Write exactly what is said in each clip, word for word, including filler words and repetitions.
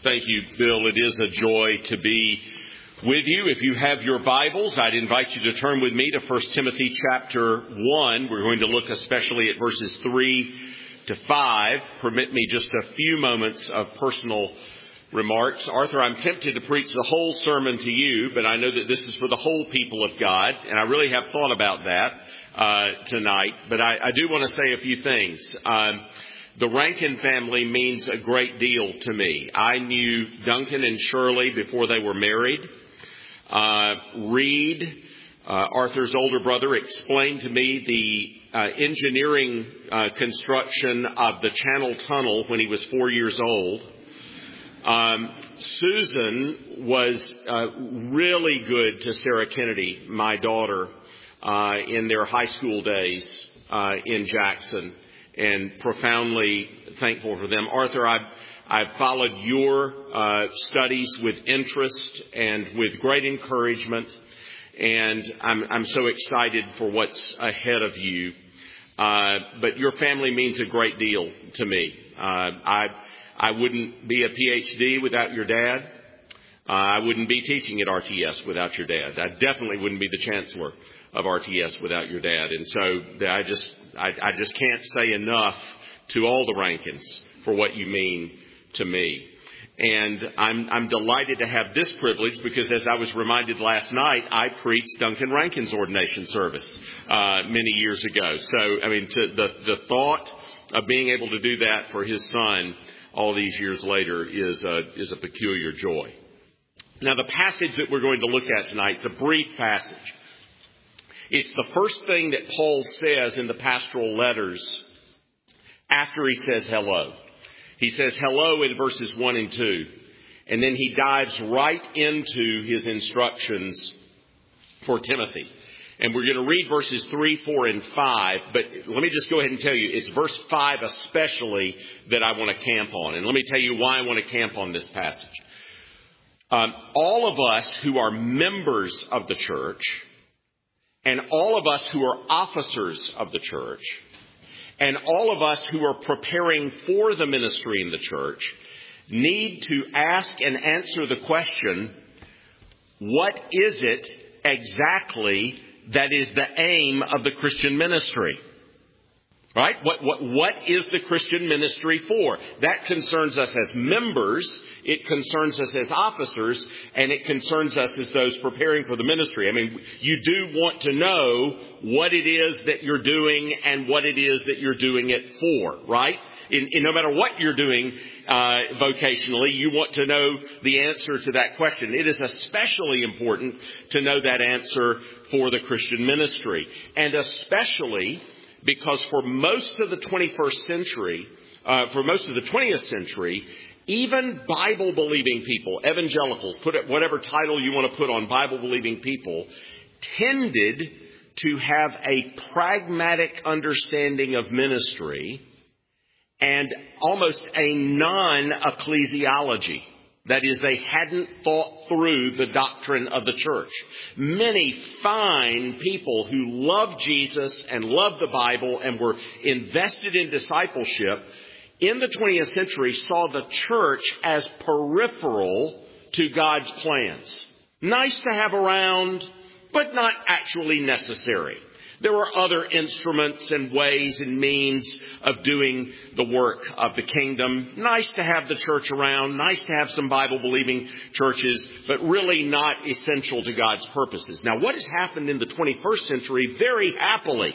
Thank you, Bill. It is a joy to be with you. If you have your Bibles, I'd invite you to turn with me to First Timothy chapter one. We're going to look especially at verses three to five. Permit me just a few moments of personal remarks. Arthur, I'm tempted to preach the whole sermon to you, but I know that this is for the whole people of God, and I really have thought about that uh, tonight. But I, I do want to say a few things. Um, The Rankin family means a great deal to me. I knew Duncan and Shirley before they were married. Uh, Reed, uh, Arthur's older brother, explained to me the uh, engineering uh, construction of the Channel Tunnel when he was four years old. Um, Susan was uh, really good to Sarah Kennedy, my daughter, uh, in their high school days uh, in Jackson. And profoundly thankful for them. Arthur, I've, I've followed your uh, studies with interest and with great encouragement, and I'm, I'm so excited for what's ahead of you. Uh, but your family means a great deal to me. Uh, I, I wouldn't be a P H D without your dad. Uh, I wouldn't be teaching at R T S without your dad. I definitely wouldn't be the chancellor of R T S without your dad. And so I just, I, I just can't say enough to all the Rankins for what you mean to me. And I'm, I'm delighted to have this privilege because, as I was reminded last night, I preached Duncan Rankin's ordination service, uh, many years ago. So, I mean, to the, the thought of being able to do that for his son all these years later is a, is a peculiar joy. Now, the passage that we're going to look at tonight is a brief passage. It's the first thing that Paul says in the pastoral letters after he says hello. He says hello in verses one and two. And then he dives right into his instructions for Timothy. And we're going to read verses three, four, and five. But let me just go ahead and tell you, it's verse five especially that I want to camp on. And let me tell you why I want to camp on this passage. Um, all of us who are members of the church, and all of us who are officers of the church, and all of us who are preparing for the ministry in the church, need to ask and answer the question, what is it exactly that is the aim of the Christian ministry? Right? What, what, what is the Christian ministry for? That concerns us as members, it concerns us as officers, and it concerns us as those preparing for the ministry. I mean, you do want to know what it is that you're doing and what it is that you're doing it for, right? In, in no matter what you're doing uh, vocationally, you want to know the answer to that question. It is especially important to know that answer for the Christian ministry, and especially because for most of the twenty-first century, uh, for most of the twentieth century, even Bible-believing people, evangelicals, put it whatever title you want to put on Bible-believing people, tended to have a pragmatic understanding of ministry and almost a non-ecclesiology. That is, they hadn't thought through the doctrine of the church. Many fine people who loved Jesus and loved the Bible and were invested in discipleship in the twentieth century saw the church as peripheral to God's plans. Nice to have around, but not actually necessary. There were other instruments and ways and means of doing the work of the kingdom. Nice to have the church around, nice to have some Bible-believing churches, but really not essential to God's purposes. Now, what has happened in the twenty-first century very happily,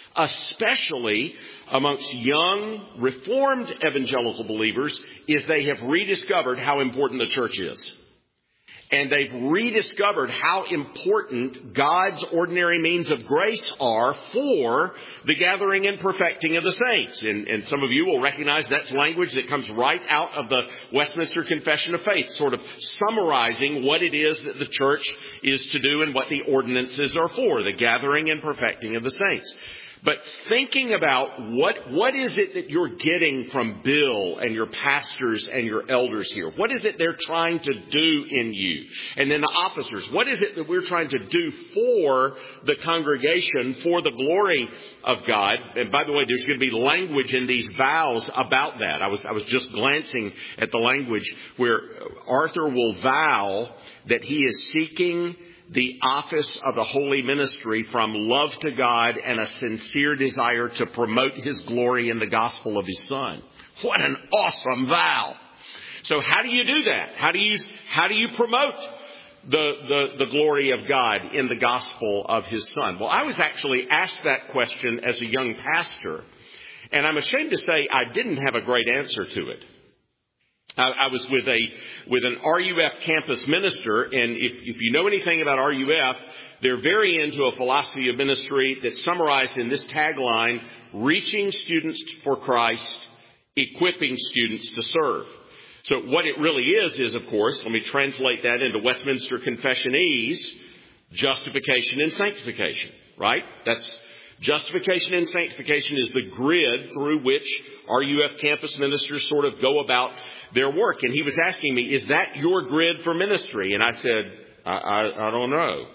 especially amongst young, reformed evangelical believers, is they have rediscovered how important the church is. And they've rediscovered how important God's ordinary means of grace are for the gathering and perfecting of the saints. And, and some of you will recognize that's language that comes right out of the Westminster Confession of Faith, sort of summarizing what it is that the church is to do and what the ordinances are for, the gathering and perfecting of the saints. But thinking about what, what is it that you're getting from Bill and your pastors and your elders here? What is it they're trying to do in you? And then the officers, what is it that we're trying to do for the congregation, for the glory of God? And by the way, there's going to be language in these vows about that. I was, I was just glancing at the language where Arthur will vow that he is seeking the office of the holy ministry from love to God and a sincere desire to promote His glory in the gospel of His Son. What an awesome vow. So how do you do that? How do you, how do you promote the, the, the glory of God in the gospel of His Son? Well, I was actually asked that question as a young pastor, and I'm ashamed to say I didn't have a great answer to it. I, I was with a with an R U F campus minister, and if, if you know anything about R U F, they're very into a philosophy of ministry that's summarized in this tagline: reaching students for Christ, equipping students to serve. So what it really is, is of course, let me translate that into Westminster Confessionese, justification and sanctification, right? That's justification and sanctification is the grid through which R U F campus ministers sort of go about their work. And he was asking me, is that your grid for ministry? And I said, I, I, I don't know.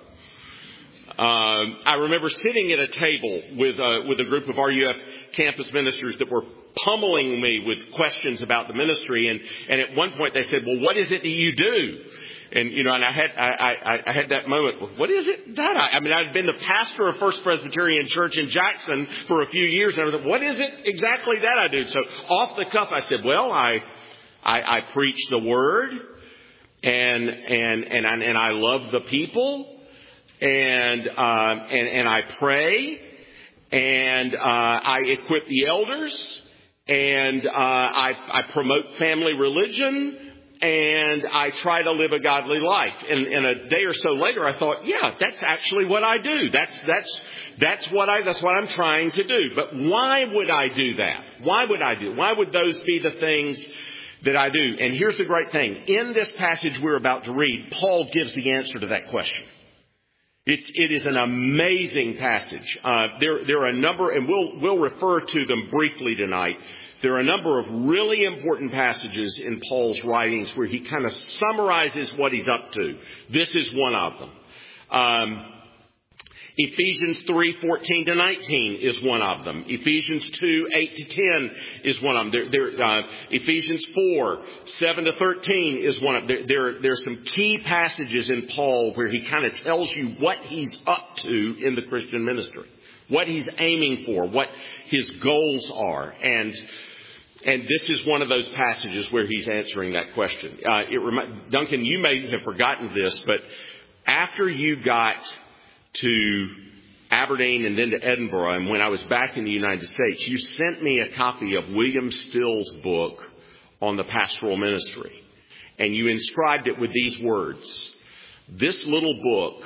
Um, I remember sitting at a table with uh, with a group of R U F campus ministers that were pummeling me with questions about the ministry. And, and at one point they said, well, what is it that you do? And, you know, and I had, I, I, I had that moment. What is it that I, I mean, I'd been the pastor of First Presbyterian Church in Jackson for a few years. And I was like, what is it exactly that I do? So off the cuff, I said, well, I, I, I preach the word, and, and, and, I, and I love the people, and, um, and, and I pray, and, uh, I equip the elders, and, uh, I, I promote family religion, and I try to live a godly life. And, and a day or so later, I thought, yeah, that's actually what I do. That's, that's, that's what I, that's what I'm trying to do. But why would I do that? Why would I do? Why would those be the things that I do? And here's the great thing. In this passage we're about to read, Paul gives the answer to that question. It's, it is an amazing passage. Uh, there, there are a number, and we'll, we'll refer to them briefly tonight. There are a number of really important passages in Paul's writings where he kind of summarizes what he's up to. This is one of them. Um, Ephesians three, fourteen to nineteen is one of them. Ephesians two, eight to ten is one of them. There, there, uh, Ephesians four, seven to thirteen is one of them. There, there, there are some key passages in Paul where he kind of tells you what he's up to in the Christian ministry, what he's aiming for, what his goals are. And And this is one of those passages where he's answering that question. Uh, it remi- Duncan, you may have forgotten this, but after you got to Aberdeen and then to Edinburgh, and when I was back in the United States, you sent me a copy of William Still's book on the pastoral ministry. And you inscribed it with these words: this little book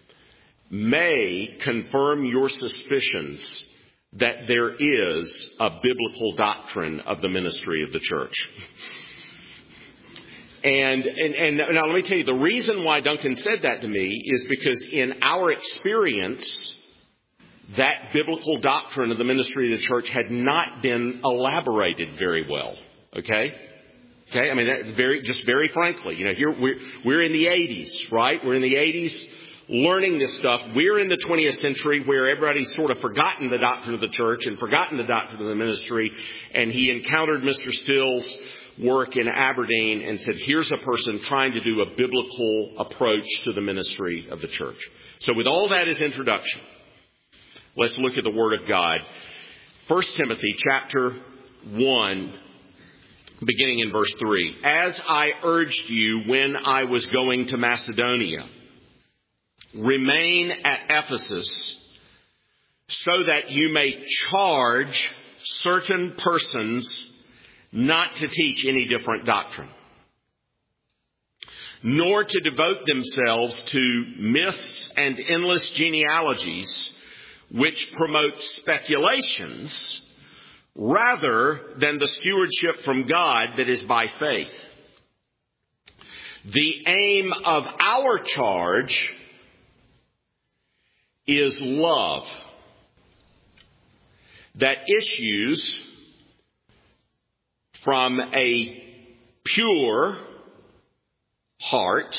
may confirm your suspicions that there is a biblical doctrine of the ministry of the church. And, and, and now let me tell you, the reason why Duncan said that to me is because in our experience, that biblical doctrine of the ministry of the church had not been elaborated very well. Okay? Okay? I mean, that very, just very frankly, you know, here we're, we're in the eighties, right? We're in the eighties. Learning this stuff. We're in the twentieth century where everybody's sort of forgotten the doctrine of the church and forgotten the doctrine of the ministry. And he encountered Mister Still's work in Aberdeen and said, here's a person trying to do a biblical approach to the ministry of the church. So with all that as introduction, let's look at the Word of God. First Timothy chapter one, beginning in verse three. As I urged you when I was going to Macedonia, remain at Ephesus so that you may charge certain persons not to teach any different doctrine, nor to devote themselves to myths and endless genealogies which promote speculations rather than the stewardship from God that is by faith. The aim of our charge is love, that issues from a pure heart,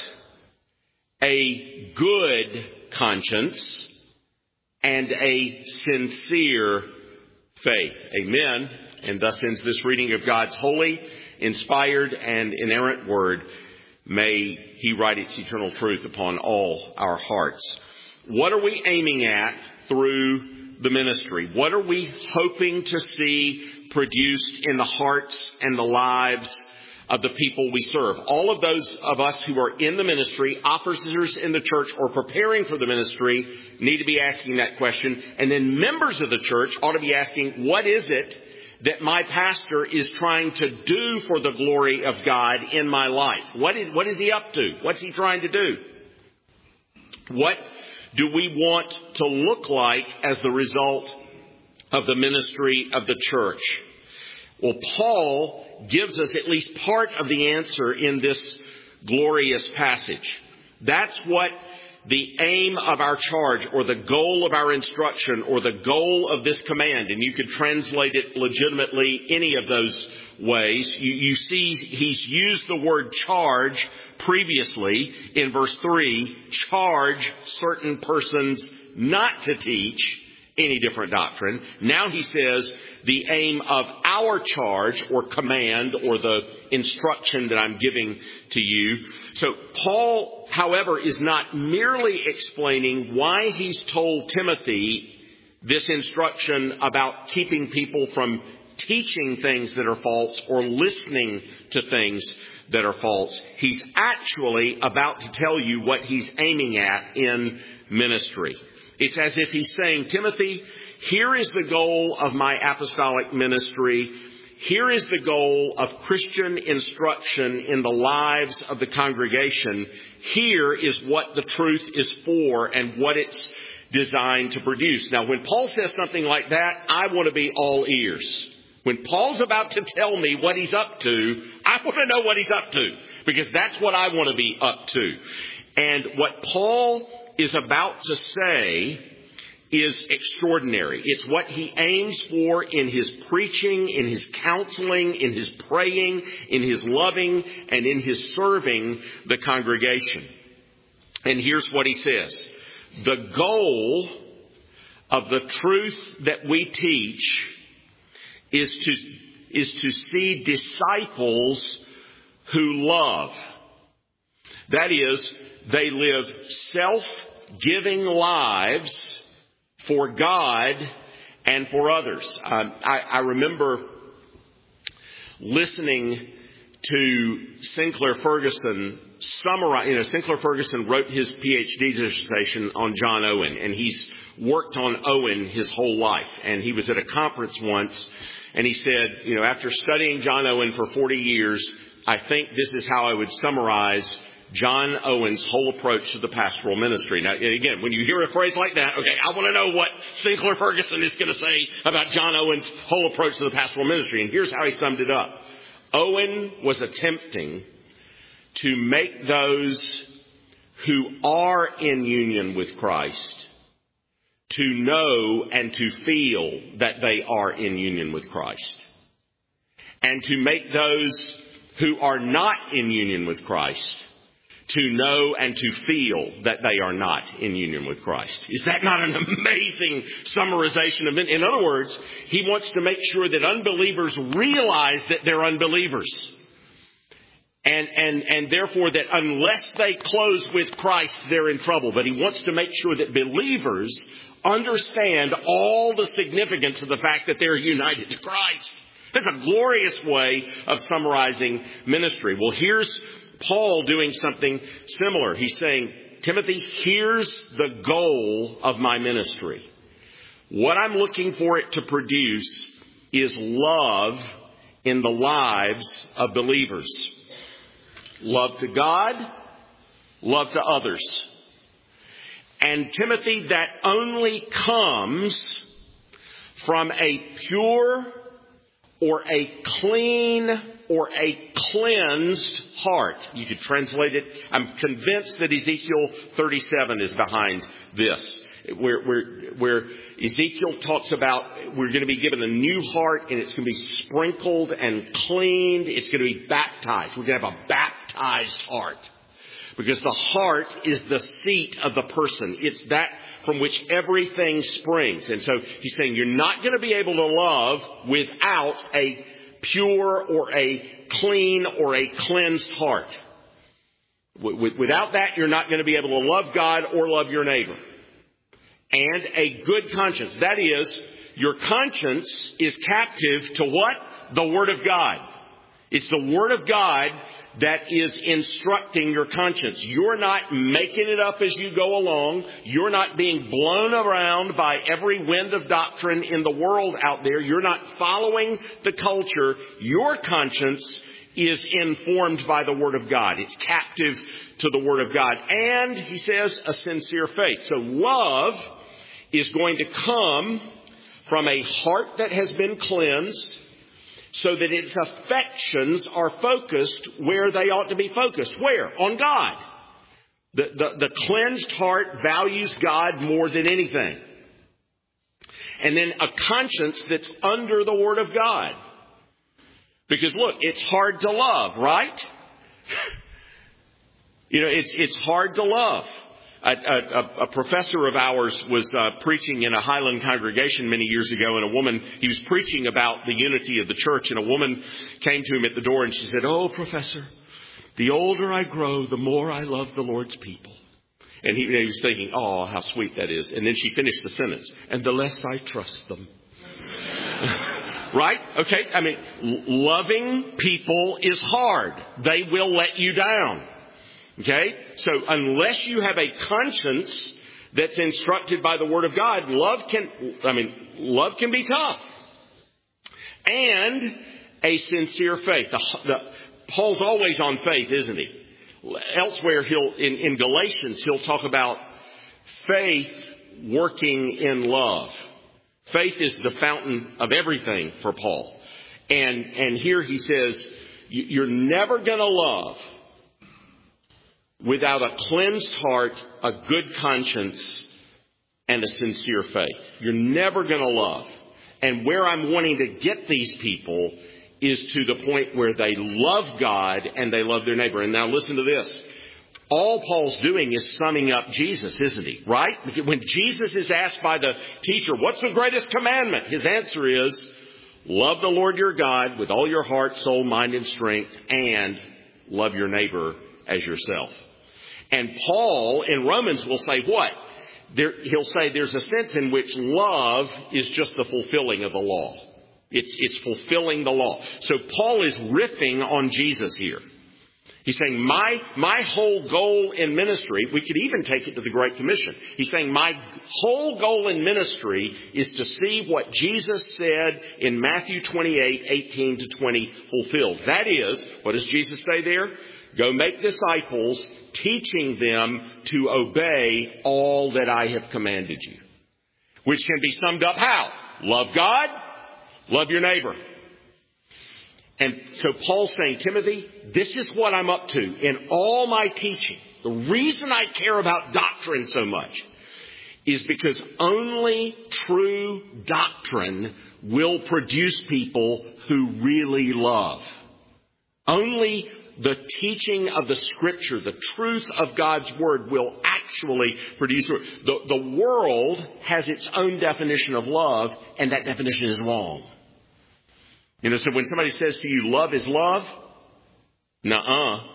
a good conscience, and a sincere faith. Amen. And thus ends this reading of God's holy, inspired, and inerrant word. May He write its eternal truth upon all our hearts. What are we aiming at through the ministry? What are we hoping to see produced in the hearts and the lives of the people we serve? All of those of us who are in the ministry, officers in the church, or preparing for the ministry, need to be asking that question. And then members of the church ought to be asking, what is it that my pastor is trying to do for the glory of God in my life? What is, what is he up to? What's he trying to do? What do we want to look like as the result of the ministry of the church? Well, Paul gives us at least part of the answer in this glorious passage. That's what the aim of our charge, or the goal of our instruction, or the goal of this command, and you could translate it legitimately any of those ways. You, you see he's used the word charge previously in verse three. Charge certain persons not to teach any different doctrine. Now he says the aim of our charge or command or the instruction that I'm giving to you. So Paul, however, is not merely explaining why he's told Timothy this instruction about keeping people from teaching things that are false or listening to things that are false. He's actually about to tell you what he's aiming at in ministry. It's as if he's saying, Timothy, here is the goal of my apostolic ministry. Here is the goal of Christian instruction in the lives of the congregation. Here is what the truth is for and what it's designed to produce. Now, when Paul says something like that, I want to be all ears. When Paul's about to tell me what he's up to, I want to know what he's up to, because that's what I want to be up to. And what Paul is about to say is extraordinary. It's what he aims for in his preaching, in his counseling, in his praying, in his loving, and in his serving the congregation. And here's what he says. The goal of the truth that we teach is to, is to see disciples who love. That is, they live self-giving lives for God and for others. Um, I, I remember listening to Sinclair Ferguson summarize. You know, Sinclair Ferguson wrote his P H D dissertation on John Owen, and he's worked on Owen his whole life. And he was at a conference once, and he said, you know, after studying John Owen for forty years, I think this is how I would summarize John Owen's whole approach to the pastoral ministry. Now, again, when you hear a phrase like that, okay, I want to know what Sinclair Ferguson is going to say about John Owen's whole approach to the pastoral ministry. And here's how he summed it up. Owen was attempting to make those who are in union with Christ to know and to feel that they are in union with Christ. And to make those who are not in union with Christ to know and to feel that they are not in union with Christ. Is that not an amazing summarization of it? In other words, he wants to make sure that unbelievers realize that they're unbelievers. And, and, and therefore that unless they close with Christ, they're in trouble. But he wants to make sure that believers understand all the significance of the fact that they're united to Christ. That's a glorious way of summarizing ministry. Well, here's Paul doing something similar. He's saying, Timothy, here's the goal of my ministry. What I'm looking for it to produce is love in the lives of believers. Love to God, love to others. And Timothy, that only comes from a pure or a clean or a cleansed heart. You could translate it. I'm convinced that Ezekiel thirty-seven is behind this. where, where, where Ezekiel talks about we're going to be given a new heart and it's going to be sprinkled and cleaned. It's going to be baptized. We're going to have a baptized heart. Because the heart is the seat of the person. It's that from which everything springs. And so he's saying you're not going to be able to love without a pure or a clean or a cleansed heart. Without that, you're not going to be able to love God or love your neighbor. And a good conscience. That is, your conscience is captive to what? The Word of God. It's the Word of God that is instructing your conscience. You're not making it up as you go along. You're not being blown around by every wind of doctrine in the world out there. You're not following the culture. Your conscience is informed by the Word of God. It's captive to the Word of God. And, he says, a sincere faith. So love is going to come from a heart that has been cleansed, so that its affections are focused where they ought to be focused. Where? On God. The, the, the cleansed heart values God more than anything. And then a conscience that's under the Word of God. Because look, it's hard to love, right? You know, it's, it's hard to love. A, a, a professor of ours was uh, preaching in a Highland congregation many years ago, and a woman, he was preaching about the unity of the church, and a woman came to him at the door and she said, "Oh, Professor, the older I grow, the more I love the Lord's people." And he, he was thinking, "Oh, how sweet that is." And then she finished the sentence, "And the less I trust them." Right? Okay. I mean, loving people is hard. They will let you down. Okay? So unless you have a conscience that's instructed by the Word of God, love can, I mean, love can be tough. And a sincere faith. The, the, Paul's always on faith, isn't he? Elsewhere, he'll, in, in Galatians, he'll talk about faith working in love. Faith is the fountain of everything for Paul. And, and here he says, you're never going to love without a cleansed heart, a good conscience, and a sincere faith. You're never going to love. And where I'm wanting to get these people is to the point where they love God and they love their neighbor. And now listen to this. All Paul's doing is summing up Jesus, isn't he? Right? When Jesus is asked by the teacher, what's the greatest commandment? His answer is, love the Lord your God with all your heart, soul, mind, and strength, and love your neighbor as yourself. And Paul in Romans will say what? There, he'll say there's a sense in which love is just the fulfilling of the law. It's, it's fulfilling the law. So Paul is riffing on Jesus here. He's saying my, my whole goal in ministry, we could even take it to the Great Commission. He's saying my whole goal in ministry is to see what Jesus said in Matthew twenty-eight, eighteen to twenty fulfilled. That is, what does Jesus say there? Go make disciples, teaching them to obey all that I have commanded you. Which can be summed up how? Love God, love your neighbor. And so Paul's saying, Timothy, this is what I'm up to in all my teaching. The reason I care about doctrine so much is because only true doctrine will produce people who really love. Only the teaching of the Scripture, the truth of God's Word will actually produce. The, the world has its own definition of love, and that definition is wrong. You know, so when somebody says to you, love is love, nuh-uh.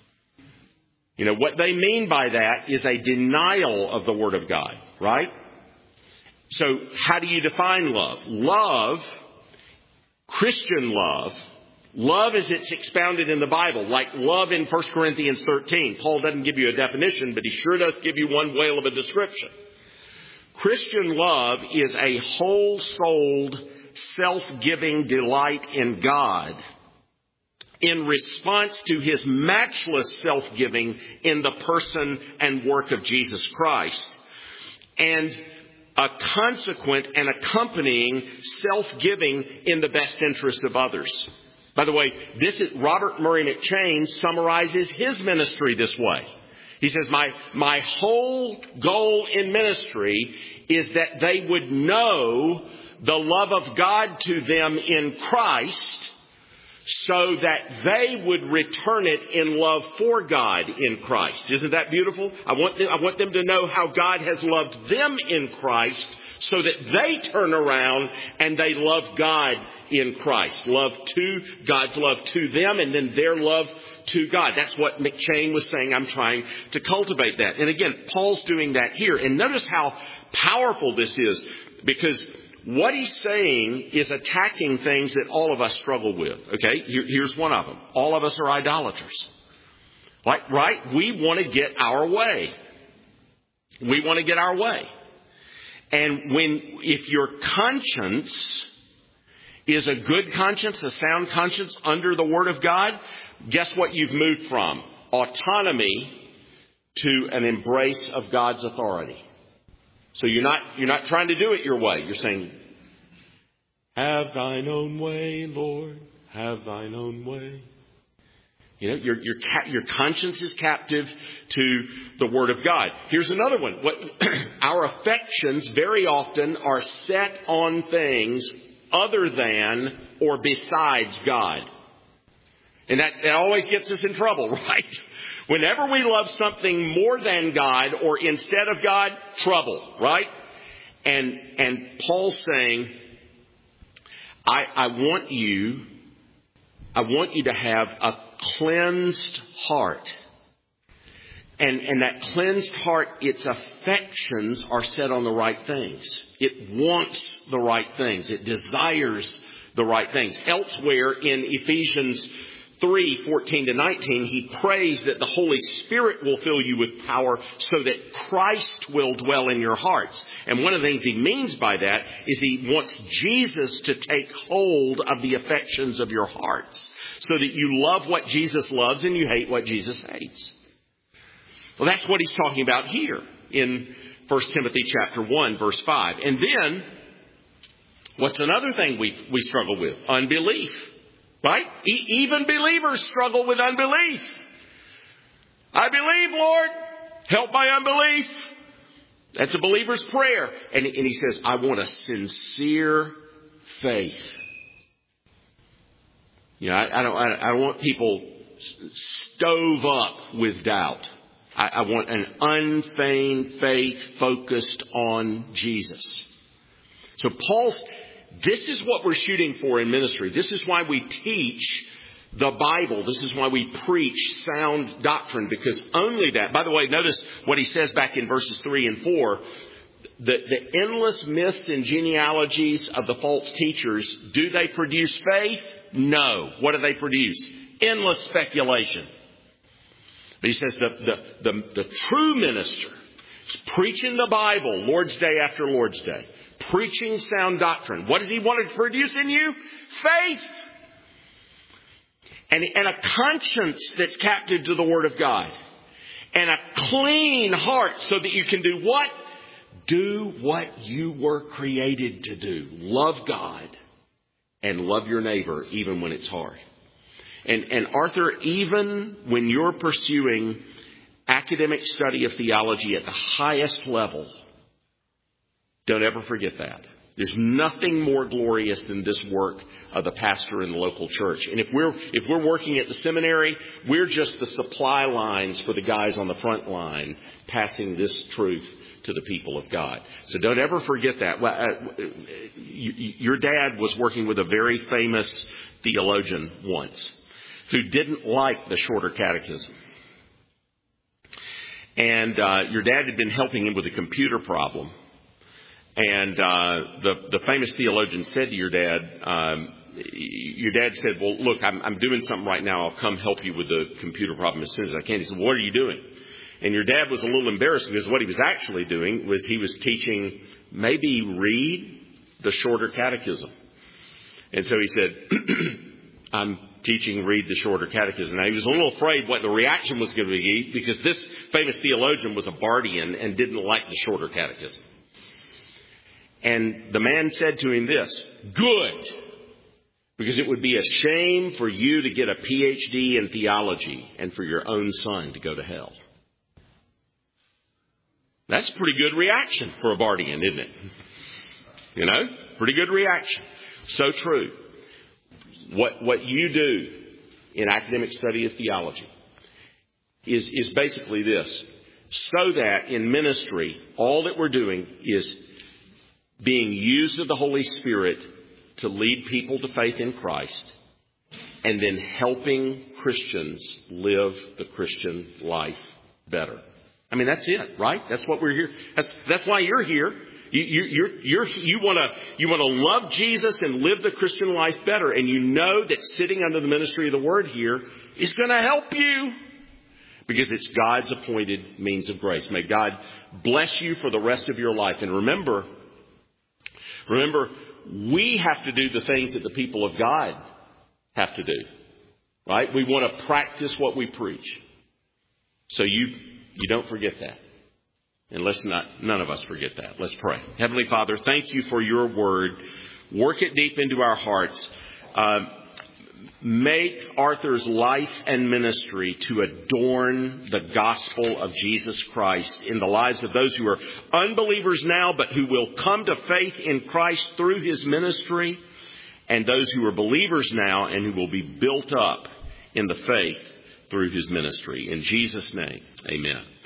You know, what they mean by that is a denial of the Word of God, right? So how do you define love? Love, Christian love, love as it's expounded in the Bible, like love in First Corinthians thirteen. Paul doesn't give you a definition, but he sure does give you one whale of a description. Christian love is a whole-souled, self-giving delight in God in response to his matchless self-giving in the person and work of Jesus Christ, and a consequent and accompanying self-giving in the best interests of others. By the way, this is Robert Murray McCheyne summarizes his ministry this way. He says, my, my whole goal in ministry is that they would know the love of God to them in Christ, so that they would return it in love for God in Christ. Isn't that beautiful? I want them, I want them to know how God has loved them in Christ, so that they turn around and they love God in Christ. Love to, God's love to them, and then their love to God. That's what McChain was saying. I'm trying to cultivate that. And again, Paul's doing that here. And notice how powerful this is, because what he's saying is attacking things that all of us struggle with. Okay, Here, here's one of them. All of us are idolaters. Like, right? We want to get our way. We want to get our way. And when, if your conscience is a good conscience, a sound conscience under the Word of God, guess what you've moved from? Autonomy to an embrace of God's authority. So you're not, you're not trying to do it your way. You're saying, have thine own way, Lord, have thine own way. You know, your, your, your conscience is captive to the Word of God. Here's another one. What, our affections very often are set on things other than or besides God. And that, that always gets us in trouble, right? Whenever we love something more than God or instead of God, trouble, right? And and Paul's saying, I, I want you, I want you to have a cleansed heart. And, and that cleansed heart, its affections are set on the right things. It wants the right things. It desires the right things. Elsewhere in Ephesians three, fourteen to nineteen, he prays that the Holy Spirit will fill you with power so that Christ will dwell in your hearts. And one of the things he means by that is he wants Jesus to take hold of the affections of your hearts so that you love what Jesus loves and you hate what Jesus hates. Well, that's what he's talking about here in First Timothy chapter one, verse five. And then, what's another thing we we struggle with? Unbelief. Right? E- even believers struggle with unbelief. I believe, Lord. Help my unbelief. That's a believer's prayer. And, and he says, I want a sincere faith. You know, I, I don't. I, I don't want people stove up with doubt. I, I want an unfeigned faith focused on Jesus. So Paul's. This is what we're shooting for in ministry. This is why we teach the Bible. This is why we preach sound doctrine, because only that. By the way, notice what he says back in verses three and four. The, the endless myths and genealogies of the false teachers, do they produce faith? No. What do they produce? Endless speculation. But he says the, the, the, the true minister is preaching the Bible Lord's Day after Lord's Day. Preaching sound doctrine. What does he want to produce in you? Faith. And, and a conscience that's captive to the Word of God. And a clean heart so that you can do what? Do what you were created to do. Love God and love your neighbor even when it's hard. And, and Arthur, even when you're pursuing academic study of theology at the highest level, don't ever forget that. There's nothing more glorious than this work of the pastor in the local church. And if we're if we're working at the seminary, we're just the supply lines for the guys on the front line passing this truth to the people of God. So don't ever forget that. Well, uh, your dad was working with a very famous theologian once who didn't like the shorter catechism. And uh, your dad had been helping him with a computer problem. And uh, the, the famous theologian said to your dad, um, your dad said, well, look, I'm, I'm doing something right now. I'll come help you with the computer problem as soon as I can. He said, what are you doing? And your dad was a little embarrassed because what he was actually doing was he was teaching, maybe read the shorter catechism. And so he said, I'm teaching read the shorter catechism. Now, he was a little afraid what the reaction was going to be because this famous theologian was a Bardian and didn't like the shorter catechism. And the man said to him this, good, because it would be a shame for you to get a P H D in theology and for your own son to go to hell. That's a pretty good reaction for a Bardian, isn't it? You know, pretty good reaction. So true. What, what you do in academic study of theology is, is basically this. So that in ministry, all that we're doing is being used of the Holy Spirit to lead people to faith in Christ, and then helping Christians live the Christian life better. I mean, that's it, right? That's what we're here. That's, that's why you're here. You, you, you're, you're, you want to, you want to love Jesus and live the Christian life better. And you know that sitting under the ministry of the Word here is going to help you, because it's God's appointed means of grace. May God bless you for the rest of your life. And remember, remember, we have to do the things that the people of God have to do, right? We want to practice what we preach. So you, you don't forget that. And let's not, none of us forget that. Let's pray. Heavenly Father, thank you for your word. Work it deep into our hearts. Uh, make Arthur's life and ministry to adorn the gospel of Jesus Christ in the lives of those who are unbelievers now, but who will come to faith in Christ through his ministry, and those who are believers now and who will be built up in the faith through his ministry. In Jesus' name, amen.